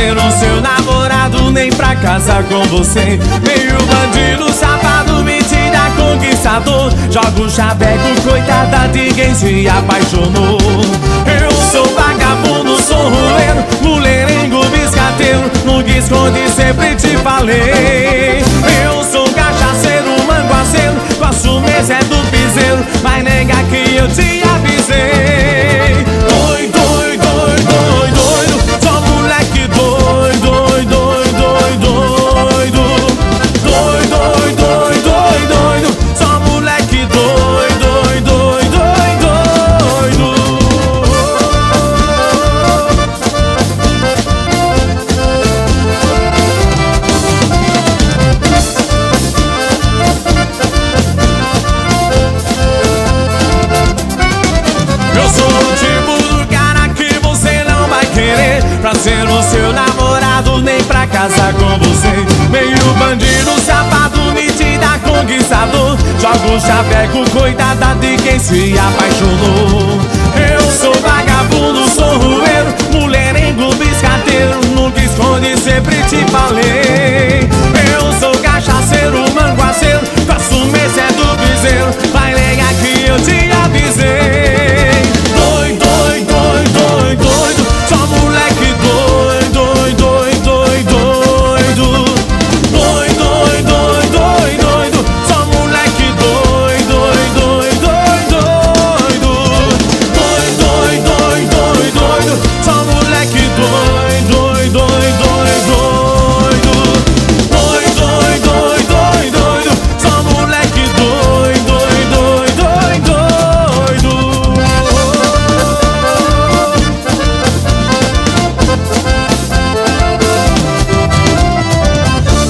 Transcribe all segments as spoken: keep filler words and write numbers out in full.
ser o seu namorado, nem pra casar com você. Meio bandido, safado, mentira, conquistador. Joga o chaveco, coitada de quem se apaixonou. Eu sou vagabundo, sou rueiro, mulherengo, biscateiro, nunca escondi, sempre te falei. Eu sou cachaceiro, manguaceiro, gosto mesmo é do piseiro, vai negar que eu te avisei. Doido, doido, doido, doido, só moleque doido, doido, doido, doido, doido, doido, doido, doido, só moleque doido, doido, doido, doido. Eu sou o tipo do cara que você não vai querer pra ser o seu namorado, nem pra casar com você. Meio bandido, safado, metida, conquistador. Joga o chaveco, coitada de quem se apaixonou. Eu sou vagabundo, sou rueiro, mulherengo, biscateiro, nunca esconde, sempre te falei. Eu sou cachaceiro, manguaceiro, gosto mesmo é do piseiro, vai negar que eu te avisei. Doido, doido, doido, doido, só moleque doido, doido, doido, doido, doido, doido, doido, doido, só moleque doido, doido, doido, doido, doido, doido, doido, só moleque doido, doido, doido, doido, doido, doido, doido, só moleque doido, doido, doido, doido.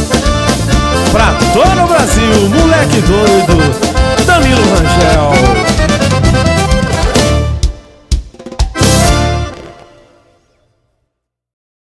Pra todo o Brasil, moleque doido, Danilo Rangel.